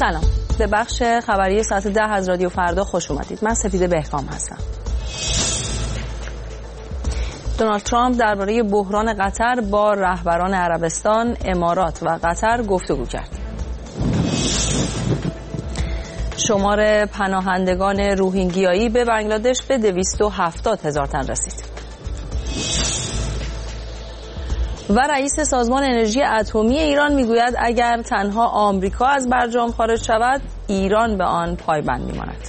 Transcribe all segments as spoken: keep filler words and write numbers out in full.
سلام، به بخش خبری ساعت ده از رادیو فردا خوش اومدید. من سپیده بهکام هستم. دونالد ترامپ درباره بحران قطر با رهبران عربستان، امارات و قطر گفتگو کرد. شمار پناهندگان روهینگیایی به بنگلادش به دویست و هفتاد هزار تن رسید. و رئیس سازمان انرژی اتمی ایران میگوید اگر تنها آمریکا از برجام خارج شود، ایران به آن پایبند میماند.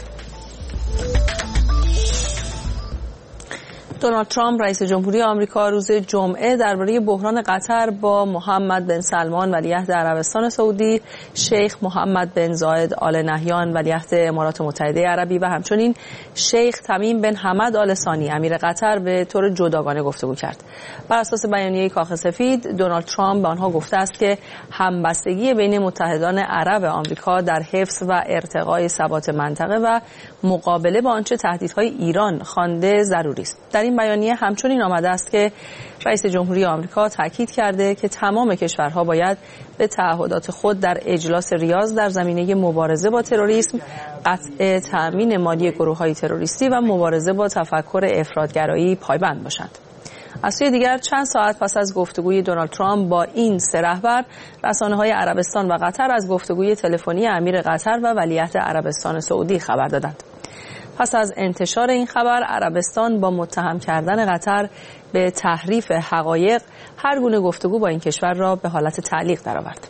دونالد ترامپ رئیس جمهوری آمریکا روز جمعه درباره بحران قطر با محمد بن سلمان ولیعهد عربستان سعودی، شیخ محمد بن زاید آل نهیان ولیعهد امارات متحده عربی و همچنین شیخ تمیم بن حمد آل ثانی امیر قطر به طور جداگانه گفتگو کرد. بر اساس بیانیه کاخ سفید، دونالد ترامپ به آنها گفته است که همبستگی بین متحدان عرب آمریکا در حفظ و ارتقای ثبات منطقه و مقابله با آنچه تهدیدهای ایران خوانده ضروری است. در این بیانیه همچنین آمده است که رئیس جمهوری آمریکا تاکید کرده که تمام کشورها باید به تعهدات خود در اجلاس ریاض در زمینه مبارزه با تروریسم، قطع تأمین مالی گروه‌های تروریستی و مبارزه با تفکر افراط‌گرایی پایبند باشند. از سوی دیگر چند ساعت پس از گفتگوی دونالد ترامپ با این سه رهبر، رسانه‌های عربستان و قطر از گفتگوی تلفنی امیر قطر و ولیعهد عربستان سعودی خبر دادند. پس از انتشار این خبر، عربستان با متهم کردن قطر به تحریف حقایق هر گونه گفتگو با این کشور را به حالت تعلیق درآورد.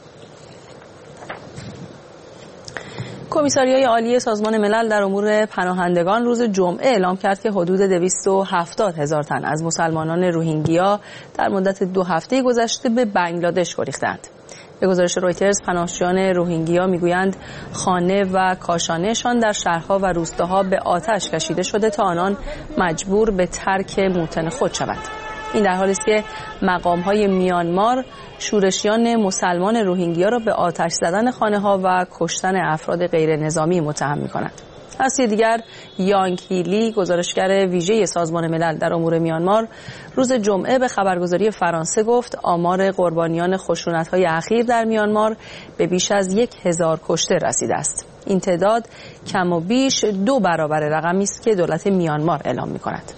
کمیساریای عالی سازمان ملل در امور پناهندگان روز جمعه اعلام کرد که حدود دویست و هفتاد هزار تن از مسلمانان روهینگیا در مدت دو هفته گذشته به بنگلادش گریختند. به گزارش رویترز، پناهجویان روهینگیا میگویند خانه و کاشانهشان در شهرها و روستاها به آتش کشیده شده تا آنان مجبور به ترک موطن خود شوند. این در حالی است که مقام‌های میانمار شورشیان مسلمان روهینگیا را به آتش زدن خانه‌ها و کشتن افراد غیر نظامی متهم می‌کنند. از سوی دیگر، یانگ هیلی، گزارشگر ویژه سازمان ملل در امور میانمار، روز جمعه به خبرگزاری فرانسه گفت آمار قربانیان خشونت‌های اخیر در میانمار به بیش از یک هزار کشته رسیده است. این تعداد کم و بیش دو برابر رقمی است که دولت میانمار اعلام می‌کند.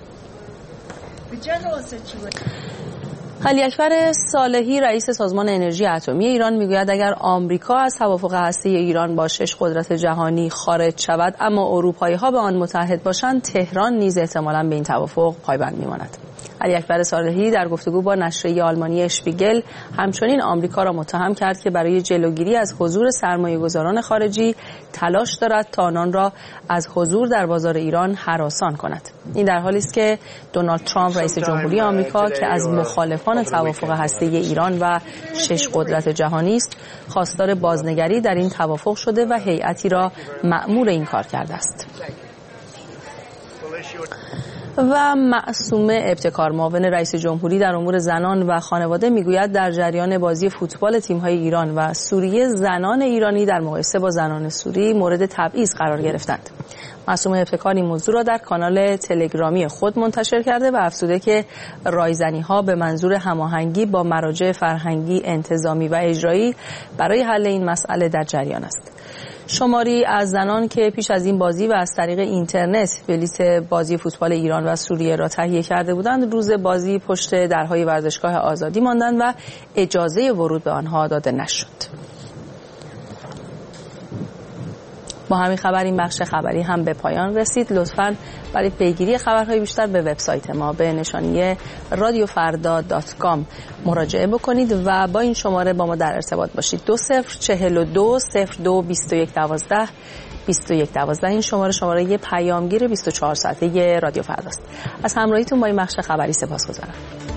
علی اکبر صالحی، رئیس سازمان انرژی اتمی ایران، میگوید اگر آمریکا از توافق هسته‌ای ایران با شش قدرت جهانی خارج شود اما اروپایی‌ها به آن متحد باشند، تهران نیز احتمالاً به این توافق پایبند میماند. علی اکبر صالحی در گفتگو با نشریه آلمانی اشپیگل همچنین آمریکا را متهم کرد که برای جلوگیری از حضور سرمایه‌گذاران خارجی تلاش دارد تا آنان را از حضور در بازار ایران هراسان کند. این در حالی است که دونالد ترامپ رئیس جمهوری آمریکا که از مخالفان توافق هسته‌ای ایران و شش قدرت جهانی است، خواستار بازنگری در این توافق شده و هیئتی را مأمور این کار کرده است. و معصومه ابتکار، معاون رئیس جمهوری در امور زنان و خانواده، میگوید در جریان بازی فوتبال تیم‌های ایران و سوریه، زنان ایرانی در مقایسه با زنان سوری مورد تبعیض قرار گرفتند. معصومه ابتکار این موضوع را در کانال تلگرامی خود منتشر کرده و افزوده که رایزنی‌ها به منظور هماهنگی با مراجع فرهنگی، انتظامی و اجرایی برای حل این مسئله در جریان است. شماری از زنان که پیش از این بازی و از طریق اینترنت بلیت بازی فوتبال ایران و سوریه را تهیه کرده بودند، روز بازی پشت درهای ورزشگاه آزادی ماندند و اجازه ورود به آنها داده نشد. با همین خبر این بخش خبری هم به پایان رسید. لطفاً برای پیگیری خبرهای بیشتر به وبسایت ما به نشانی رادیو فردا دات کام مراجعه بکنید و با این شماره با ما در ارتباط باشید. دو صفر چهل و دو صفر دو بیست و یک دوازده بیست و یک دوازده. این شماره شماره پیامگیر بیست و چهار ساعته رادیو فرداست. از همراهیتون با این بخش خبری سپاسگزارم.